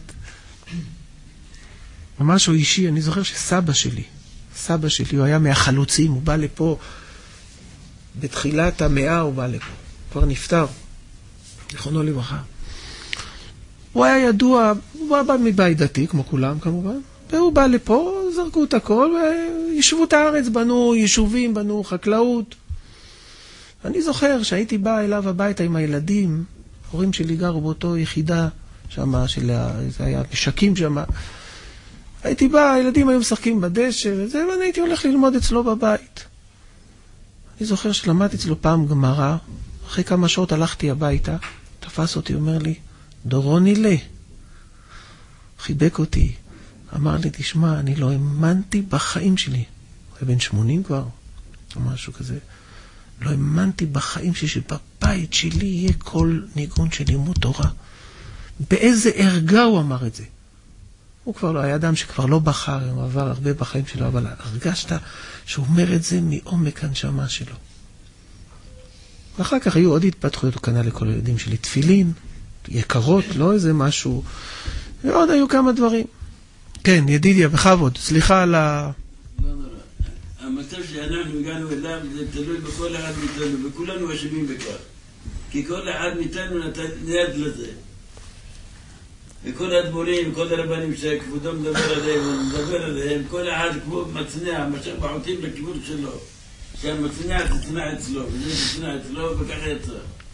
משהו אישי, אני זוכר שסבא שלי, הוא היה מהחלוצים, הוא בא לפה, בתחילת המאה הוא בא לפה, כבר נפטר, זיכרונו לברכה. הוא היה ידוע, הוא בא מבית דתי, כמו כולם כמובן, והוא בא לפה, זרקו את הכל, וישבו את הארץ, בנו יישובים, בנו חקלאות. אני זוכר שהייתי בא אליו הביתה עם הילדים, הורים שלי גרו באותו יחידה שם, זה היה משקים שם, הייתי בא, הילדים היו משחקים בדשא וזה, ואני הייתי הולך ללמוד אצלו בבית. אני זוכר שלמדתי אצלו פעם גמרא, אחרי כמה שעות הלכתי הביתה, תפס אותי, אומר לי, דורוני לה. חיבק אותי, אמר לי, תשמע, אני לא האמנתי בחיים שלי. הוא היה בן 80 כבר, או משהו כזה. לא האמנתי בחיים שלי, שבבית שלי יהיה כל ניגון של לימוד תורה. באיזה ערגה הוא אמר את זה. הוא כבר לא היה אדם שכבר לא בחר, הוא עבר הרבה בחיים שלו, אבל הרגשת שהוא אומר את זה מעומק הנשמה שלו. ואחר כך היו עוד התפתחויות, הוא קנה לכל הילדים שלי תפילין, יקרות, לא איזה משהו, ועוד היו כמה דברים. כן, ידידיה, בכבוד, סליחה על ה... לא נורא. המצב שאנחנו הגענו אליו זה תלוי בכל אחד מאיתנו, וכולנו אשמים בכך. כי כל אחד מאיתנו נתן יד לזה. וכל הדבורים, כל הרבנים שכבודו מדבר עליהם, כל אחד כמו מצנע, משך בעותים לכיוון שלו. שהמצנע תצנע אצלו, וזה תצנע אצלו, וככה יצא.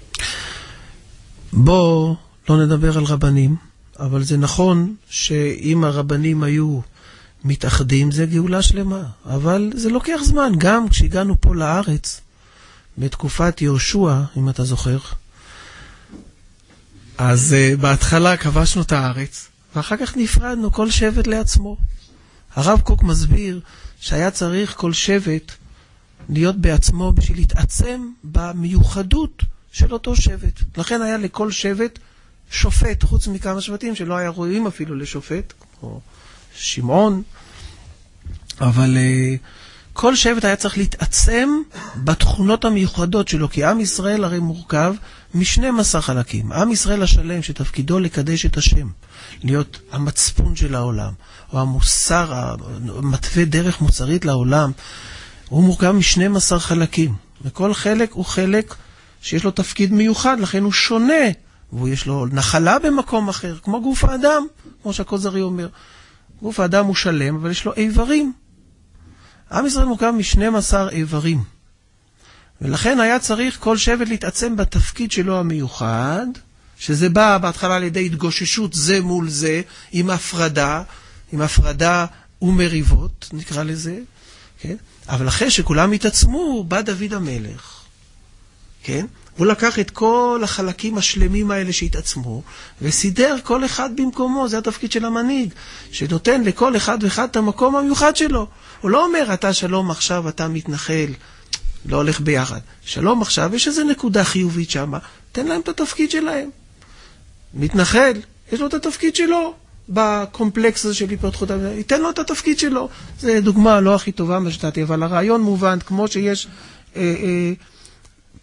בוא לא נדבר על רבנים, אבל זה נכון שאם הרבנים היו מתאחדים, זה גאולה שלמה. אבל זה לוקח זמן, גם כשהגענו פה לארץ, בתקופת יהושע, אם אתה זוכר, אז בהתחלה כבשנו את הארץ, ואחר כך נפרדנו כל שבט לעצמו. הרב קוק מסביר שהיה צריך כל שבט להיות בעצמו בשביל להתעצם במיוחדות של אותו שבט. לכן היה לכל שבט שופט, חוץ מכמה שבטים שלא היה רואים אפילו לשופט, כמו שמעון, אבל כל שבט היה צריך להתעצם בתכונות המיוחדות שלו, כי עם ישראל הרי מורכב מ12 חלקים. עם ישראל השלם שתפקידו לקדש את השם, להיות המצפון של העולם, או המוסר, המתווה דרך מוסרית לעולם, הוא מורכב מ12 חלקים. וכל חלק הוא חלק שיש לו תפקיד מיוחד, לכן הוא שונה, ויש לו נחלה במקום אחר, כמו גוף האדם, כמו שהכוזרי אומר. גוף האדם הוא שלם, אבל יש לו איברים. עם ישראל מורכב מ12 איברים. ולכן היה צריך כל שבט להתעצם בתפקיד שלו המיוחד, שזה בא בהתחלה על ידי התגוששות זה מול זה, עם הפרדה ומריבות, נקרא לזה. כן? אבל אחרי שכולם התעצמו, בא דוד המלך. כן? הוא לקח את כל החלקים השלמים האלה שהתעצמו, וסידר כל אחד במקומו. זה התפקיד של המנהיג, שנותן לכל אחד ואחד את המקום המיוחד שלו. הוא לא אומר, אתה שלום עכשיו, אתה מתנחל, לא הולך ביחד. שלום עכשיו, יש איזו נקודה חיובית שם, תן להם את התפקיד שלהם. מתנחל, יש לו את התפקיד שלו, בקומפלקס הזה של התפתחות, ייתן לו את התפקיד שלו. זו דוגמה לא הכי טובה מה שתתי, אבל הרעיון מובן, כמו שיש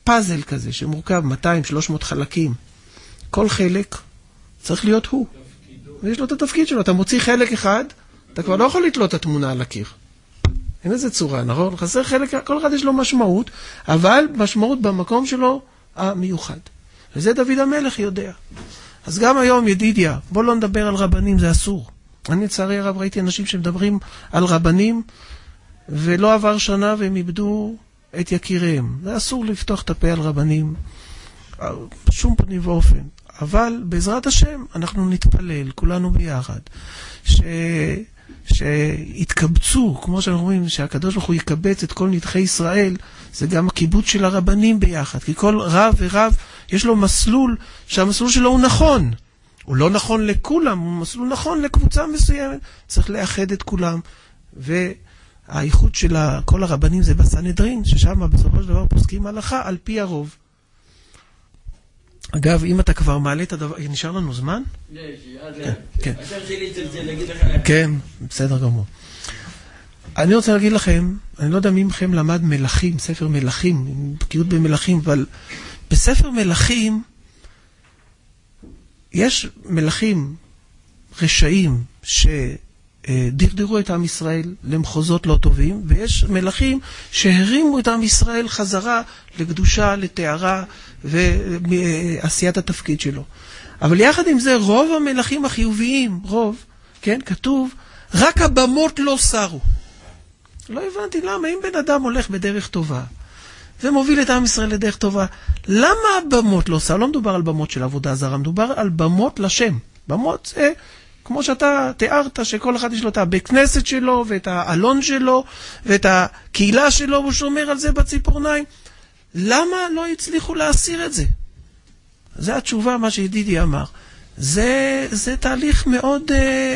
פאזל כזה שמורכב 200-300 חלקים. כל חלק צריך להיות הוא. ויש לו את התפקיד שלו. אתה מוציא חלק אחד, אתה כבר לא יכול לתלות את התמונה על הקיר. אין איזה צורה, נכון? חסר חלק, כל אחד יש לו משמעות, אבל משמעות במקום שלו המיוחד. וזה דוד המלך יודע. אז גם היום ידידיה, בוא לא נדבר על רבנים, זה אסור. אני לצערי הרב ראיתי אנשים שמדברים על רבנים, ולא עבר שנה והם איבדו את יקיריהם. זה אסור לפתוח את הפה על רבנים, בשום פנים ואופן. אבל בעזרת השם אנחנו נתפלל, כולנו ביחד, שהתקבצו, כמו שאנחנו אומרים, שהקדוש ברוך הוא יקבץ את כל נדחי ישראל, זה גם הקיבוץ של הרבנים ביחד, כי כל רב ורב יש לו מסלול, שהמסלול שלו הוא נכון. הוא לא נכון לכולם, הוא מסלול נכון לקבוצה מסוימת. צריך לאחד את כולם, והאיחוד של כל הרבנים זה בסנהדרין, ששם בסופו של דבר פוסקים הלכה על פי הרוב. אגב, אם אתה כבר מעלה את הדבר, נשאר לנו זמן? כן. עכשיו שלי תרצה להגיד לך... כן, בסדר גמור. אני רוצה להגיד לכם, אני לא יודע מי מכם למד מלכים, ספר מלכים, בקיאות במלכים, אבל בספר מלכים יש מלכים רשעים שדרדרו את עם ישראל למחוזות לא טובים, ויש מלכים שהרימו את עם ישראל חזרה לקדושה, לתארה ועשיית התפקיד שלו. אבל יחד עם זה, רוב המלכים החיוביים, רוב, כן, כתוב, רק הבמות לא סרו. לא הבנתי למה, אם בן אדם הולך בדרך טובה, ומוביל את עם ישראל לדרך טובה, למה הבמות לא סרו? לא מדובר על במות של עבודה זרה, מדובר על במות לשם. במות זה, כמו שאתה תיארת, שכל אחד יש לו את הבית כנסת שלו, ואת האלון שלו, ואת הקהילה שלו, והוא שומר על זה בציפורניים. למה לא הצליחו להסיר את זה? זה התשובה, מה שידידי אמר. זה תהליך מאוד,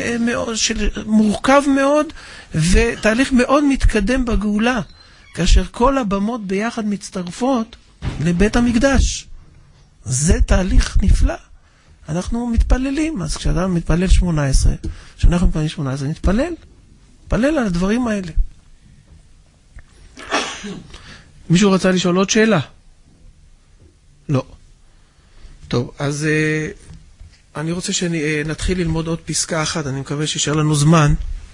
מורכב מאוד, ותהליך מאוד מתקדם בגאולה, כאשר כל הבמות ביחד מצטרפות לבית המקדש. זה תהליך נפלא. אנחנו מתפללים, אז כשאדם מתפלל 18, כשאנחנו מתפללים 18, נתפלל על הדברים האלה. מישהו רצה לשאול עוד שאלה? לא. טוב, אז אני רוצה שנתחיל ללמוד עוד פסקה אחת, אני מקווה שישאר לנו זמן.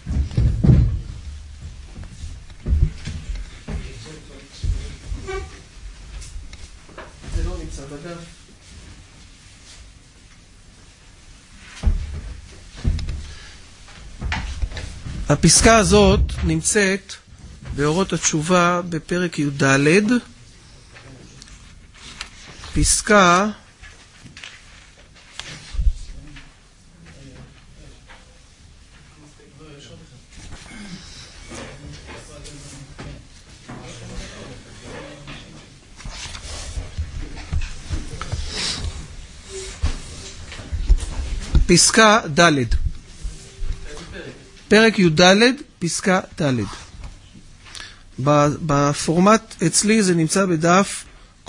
זה לא נמצא בדף. הפסקה הזאת נמצאת באורות התשובה בפרק י"ד, פסקה פסקה ד', פרק י"ד, פסקה ד'. בפורמט אצלי זה נמצא בדף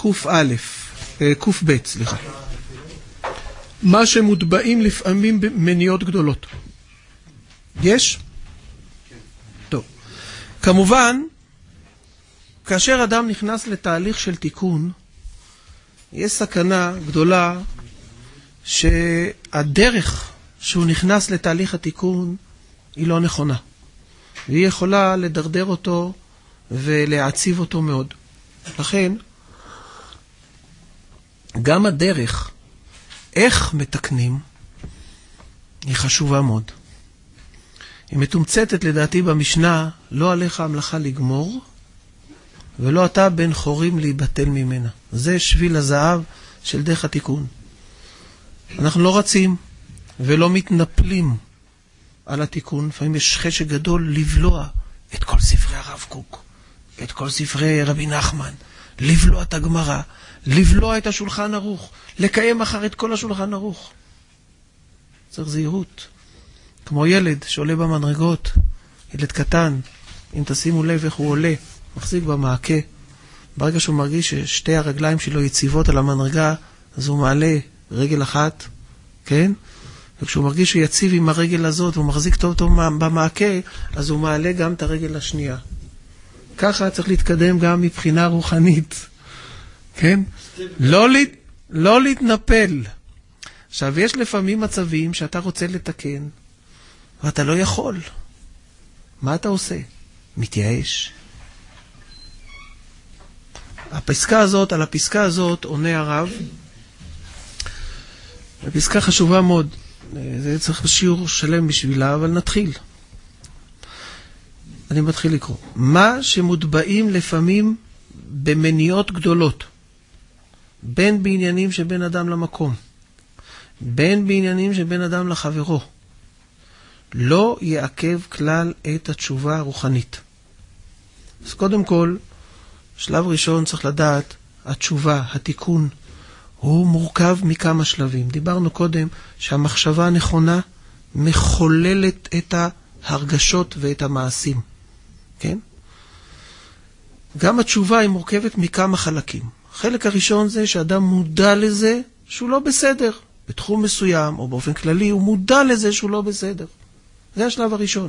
ק"ב, סליחה. מה שמוטבעים לפעמים במניות גדולות. יש? טוב. כמובן, כאשר אדם נכנס לתהליך של תיקון, יש סכנה גדולה שהדרך שהוא נכנס לתהליך התיקון היא לא נכונה. והיא יכולה לדרדר אותו ולהעציב אותו מאוד. לכן, גם הדרך, איך מתקנים, היא חשובה מאוד. היא מתומצתת לדעתי במשנה, לא עליך המלאכה לגמור, ולא אתה בן חורים להיבטל ממנה. זה שביל הזהב של דרך התיקון. אנחנו לא רצים ולא מתנפלים על התיקון. לפעמים יש חשק גדול לבלוע את כל ספרי הרב קוק, את כל ספרי רבי נחמן, לבלוע את הגמרא, לבלוע את השולחן ערוך, לקיים אחר את כל השולחן ערוך. צריך זהירות. כמו ילד שעולה במדרגות, ילד קטן, אם תשימו לב איך הוא עולה, מחזיק במעקה. ברגע שהוא מרגיש ששתי הרגליים שלו יציבות על המדרגה, אז הוא מעלה רגל אחת, כן? וכשהוא מרגיש שהוא יציב עם הרגל הזאת, הוא מחזיק טוב טוב במעקה, אז הוא מעלה גם את הרגל השנייה. ככה צריך להתקדם גם מבחינה רוחנית. כן? לא להתנפל. עכשיו, יש לפעמים מצבים שאתה רוצה לתקן, ואתה לא יכול. מה אתה עושה? מתייאש. על הפסקה הזאת עונה הרב. הפסקה חשובה מאוד. זה צריך שיעור שלם בשבילה, אבל נתחיל. אני מתחיל לקרוא. מה שמוטבעים לפעמים במניעות גדולות, בין בעניינים שבין אדם למקום, בין בעניינים שבין אדם לחברו, לא יעכב כלל את התשובה הרוחנית. אז קודם כל, שלב ראשון צריך לדעת, התשובה, התיקון, הוא מורכב מכמה שלבים. דיברנו קודם שהמחשבה הנכונה מחוללת את ההרגשות ואת המעשים. כן? גם התשובה היא מורכבת מכמה חלקים. החלק הראשון זה שאדם מודע לזה שהוא לא בסדר. בתחום מסוים או באופן כללי הוא מודע לזה שהוא לא בסדר. זה השלב הראשון.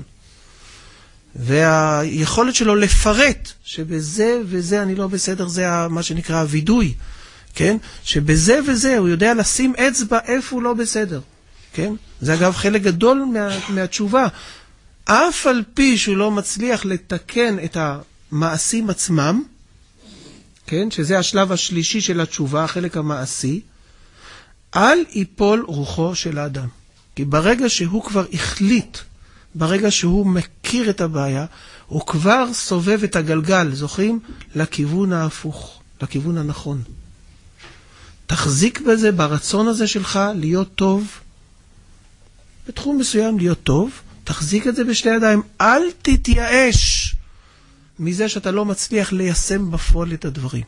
והיכולת שלו לפרט שבזה וזה אני לא בסדר, זה מה שנקרא הוידוי. כן? שבזה וזה הוא יודע לשים אצבע איפה הוא לא בסדר. כן? זה אגב חלק גדול מהתשובה. אף על פי שהוא לא מצליח לתקן את המעשים עצמם, כן? שזה השלב השלישי של התשובה, החלק המעשי, אל ייפול רוחו של האדם. כי ברגע שהוא כבר החליט, ברגע שהוא מכיר את הבעיה, הוא כבר סובב את הגלגל, זוכרים? לכיוון ההפוך, לכיוון הנכון. תחזיק בזה, ברצון הזה שלך להיות טוב, בתחום מסוים להיות טוב, תחזיק את זה בשתי ידיים, אל תתייאש מזה שאתה לא מצליח ליישם בפועל את הדברים.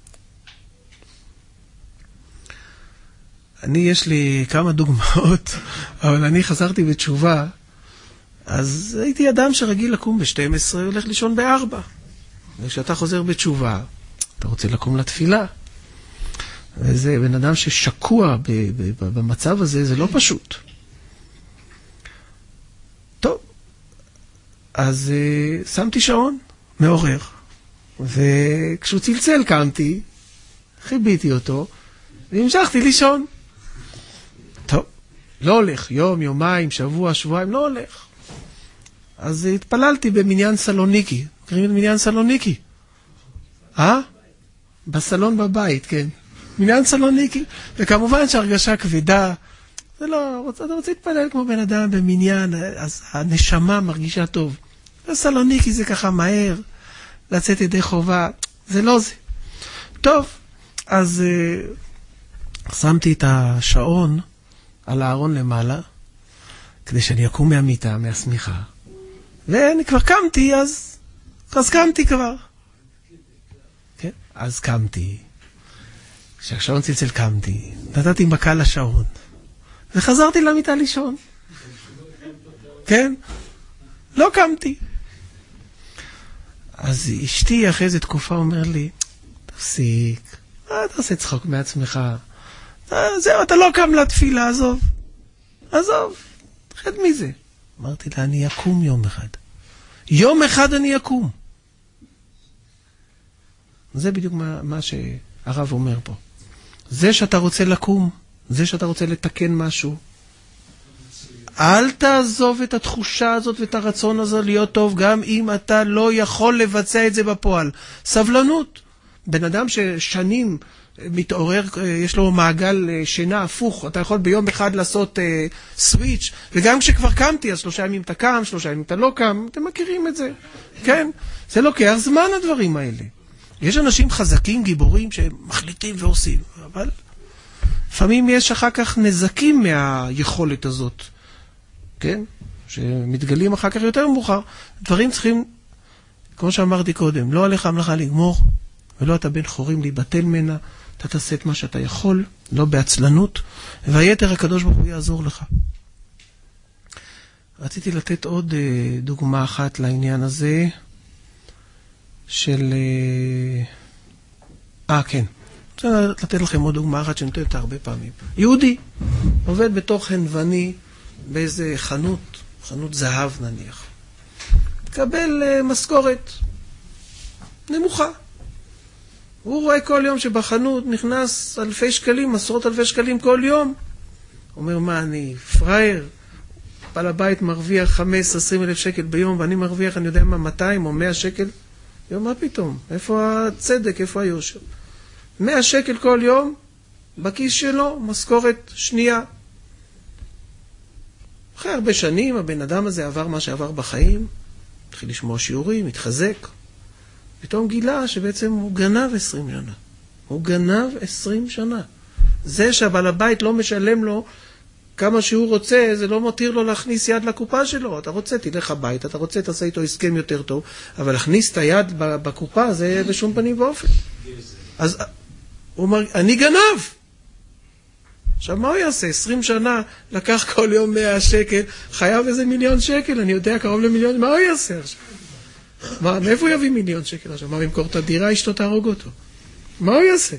יש לי כמה דוגמאות, אבל אני חזרתי בתשובה, אז הייתי אדם שרגיל לקום ב-12, הולך לישון ב-4. וכשאתה חוזר בתשובה, אתה רוצה לקום לתפילה. וזה בן אדם ששקוע במצב הזה, זה לא פשוט. טוב, אז שמתי שעון, מעורר. וכשהוא צלצל קמתי, חיביתי אותו, והמשכתי לישון. טוב, לא הולך, יום, יומיים, שבוע, שבועיים, לא הולך. אז התפללתי במניין סלוניקי. קוראים את מניין סלוניקי? בסלון בבית, כן. מניין סלוניקי. וכמובן שהרגשה כבדה, זה לא, אתה רוצה להתפלל כמו בן אדם במניין, אז הנשמה מרגישה טוב. סלוניקי זה ככה מהר, לצאת ידי חובה, זה לא זה. טוב, אז שמתי את השעון על הארון למעלה, כדי שאני אקום מהמיטה, מהסמיכה. ואני כבר קמתי, אז קמתי כבר. כן? אז קמתי. כשהשעון צלצל קמתי, נתתי מכה לשעון. וחזרתי למיטה לישון. כן? לא קמתי. אז אשתי אחרי איזו תקופה אומר לי, תפסיק, אתה עושה צחוק מעצמך. זהו, אתה לא קם לתפילה, עזוב, תחד מזה. אמרתי לה, אני אקום יום אחד. יום אחד אני אקום. זה בדיוק מה שהרב אומר פה. זה שאתה רוצה לקום, זה שאתה רוצה לתקן משהו, אל תעזוב את התחושה הזאת ואת הרצון הזה להיות טוב, גם אם אתה לא יכול לבצע את זה בפועל. סבלנות. בן אדם ששנים מתעורר, יש לו מעגל שינה הפוך, אתה יכול ביום אחד לעשות סוויץ', וגם כשכבר קמתי, אז 3 ימים אתה קם, 3 ימים אתה לא קם, אתם מכירים את זה, כן? זה לוקח זמן הדברים האלה. יש אנשים חזקים, גיבורים, שמחליטים ועושים, אבל לפעמים יש אחר כך נזקים מהיכולת הזאת, כן? שמתגלים אחר כך יותר מאוחר. דברים צריכים, כמו שאמרתי קודם, לא עליך המלאכה לגמור, ולא אתה בן חורים להיבטל ממנה, אתה תעשה את מה שאתה יכול, לא בעצלנות, והיתר הקדוש ברוך הוא יעזור לך. רציתי לתת עוד דוגמה אחת לעניין הזה, של... כן. אני רוצה לתת לכם עוד דוגמה אחת שנותנת אותה הרבה פעמים. יהודי עובד בתור חנווני באיזה חנות זהב נניח. מקבל משכורת נמוכה. הוא רואה כל יום שבחנות נכנס אלפי שקלים, עשרות אלפי שקלים כל יום. הוא אומר, מה, אני פרייר? בעל הבית מרוויח 15-20 אלף שקל ביום, ואני מרוויח, אני יודע מה, 200 או 100 שקל? יום, מה פתאום? איפה הצדק? איפה היושר? 100 שקל כל יום, בכיס שלו, משכורת שנייה. אחרי הרבה שנים, הבן אדם הזה עבר מה שעבר בחיים, התחיל לשמוע שיעורים, התחזק. פתאום גילה שבעצם הוא גנב 20 שנה. הוא גנב 20 שנה. זה שהבעל הבית לא משלם לו כמה שהוא רוצה, זה לא מותיר לו להכניס יד לקופה שלו. אתה רוצה, תלך הבית, אתה רוצה, תעשה איתו הסכם יותר טוב, אבל להכניס את היד בקופה, זה בשום פנים ואופן. אז הוא אומר, אני גנב. עכשיו, מה הוא יעשה? 20 שנה, לקח כל יום 100 שקל, חייב איזה 1,000,000 שקל, אני יודע, קרוב ל1,000,000, מה הוא יעשה עכשיו? מאיפה הוא יביא 1,000,000 שקל עכשיו? מה, במקור את הדירה, אשתו תהרוג אותו? מה הוא יעשה?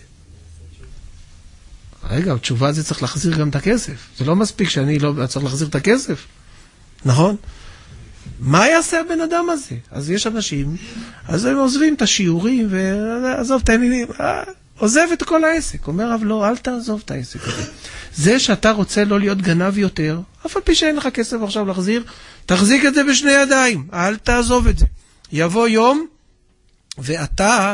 רגע, התשובה זה צריך להחזיר גם את הכסף. זה לא מספיק שאני לא צריך להחזיר את הכסף. נכון? מה יעשה הבן אדם הזה? אז יש אנשים, אז הם עוזבים את השיעורים, ועזוב את העניינים, עוזב את כל העסק. אומר רב, לא, אל תעזוב את העסק הזה. זה שאתה רוצה לא להיות גנב יותר, אף על פי שאין לך כסף עכשיו להחזיר, תחזיק את זה בשני ידיים, אל תעזוב את זה. יבוא יום, ואתה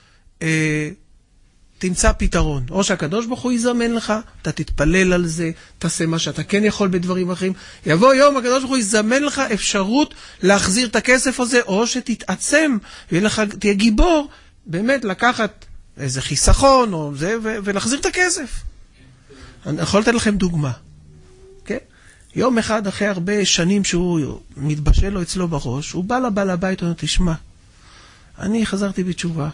תמצא פתרון. או שהקדוש ברוך הוא יזמן לך, אתה תתפלל על זה, תעשה מה שאתה כן יכול בדברים אחרים. יבוא יום, הקדוש ברוך הוא יזמן לך אפשרות להחזיר את הכסף הזה, או שתתעצם, תהיה גיבור, באמת לקחת איזה חיסכון, או זה, ולהחזיר את הכסף. אני יכול לתת לכם דוגמה. כן? יום אחד, אחרי הרבה שנים שהוא מתבשל לו אצלו בראש, הוא בא לבעל הבית, הוא אומר, תשמע, אני חזרתי בתשובה,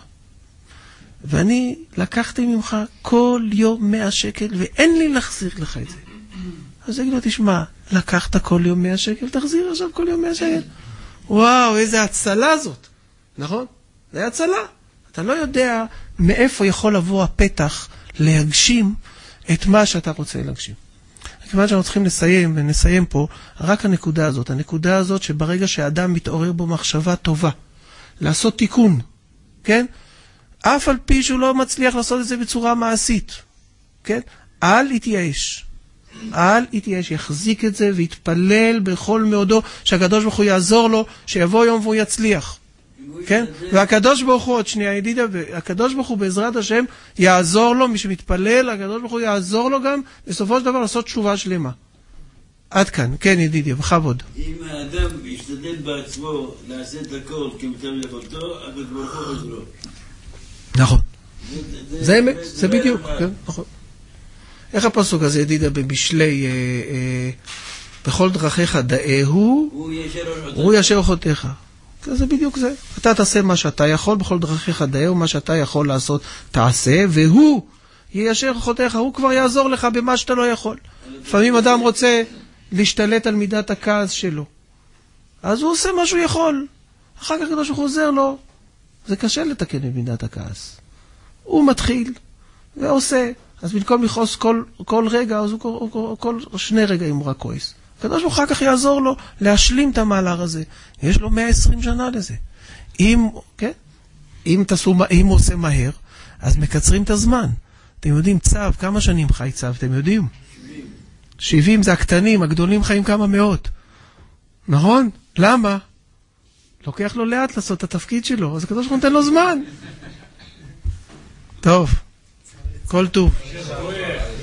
ואני לקחתי ממך כל יום 100 שקל, ואין לי להחזיר לך את זה. אז אני לו, תשמע, לקחת כל יום 100 שקל, תחזיר עכשיו כל יום 100 שקל. וואו, איזה הצלה זאת. נכון? זה הצלה. אתה לא יודע מאיפה יכול לבוא הפתח להגשים את מה שאתה רוצה להגשים. כיוון שאנחנו צריכים לסיים, ונסיים פה, רק הנקודה הזאת. הנקודה הזאת שברגע שהאדם מתעורר בו מחשבה טובה, לעשות תיקון, כן? אף על פי שהוא לא מצליח לעשות את זה בצורה מעשית, כן? אל יתייאש. אל יתייאש, יחזיק את זה ויתפלל בכל מאודו שהקדוש ברוך הוא יעזור לו, שיבוא יום והוא יצליח. כן? והקדוש ברוך הוא, עוד שנייה ידידה, הקדוש ברוך הוא בעזרת השם יעזור לו, מי שמתפלל, הקדוש ברוך הוא יעזור לו גם בסופו של דבר לעשות תשובה שלמה. עד כאן, כן ידידיה, בכבוד. אם האדם ישתדל בעצמו לעשות הכל כמיטב יכולתו, הקדוש ברוך הוא עוזרו. נכון. זה אמת, זה בדיוק, כן, נכון. איך הפסוק הזה ידידה במשלי, בכל דרכיך דאהו, הוא ישר חוטאיך. זה בדיוק זה. אתה תעשה מה שאתה יכול, בכל דרכיך דאהו, מה שאתה יכול לעשות תעשה, והוא יישר חוטאיך, הוא כבר יעזור לך במה שאתה לא יכול. לפעמים אדם רוצה להשתלט על מידת הכעס שלו, אז הוא עושה מה שהוא יכול, אחר כך הקדוש ברוך הוא עוזר לו. זה קשה לתקן במידת הכעס. הוא מתחיל ועושה, אז במקום לכעוס כל רגע, אז הוא כל 2 רגעים הוא רק כועס. הקדוש ברוך הוא אחר כך יעזור לו להשלים את המהלך הזה. יש לו 120 שנה לזה. אם הוא עושה מהר, אז מקצרים את הזמן. אתם יודעים, צו, כמה שנים חי צו, אתם יודעים? 70 זה הקטנים, הגדולים חיים כמה מאות. נכון? למה? לוקח לו לאט לעשות את התפקיד שלו, אז הקדוש ברוך הוא נותן לו זמן. טוב, כל טוב.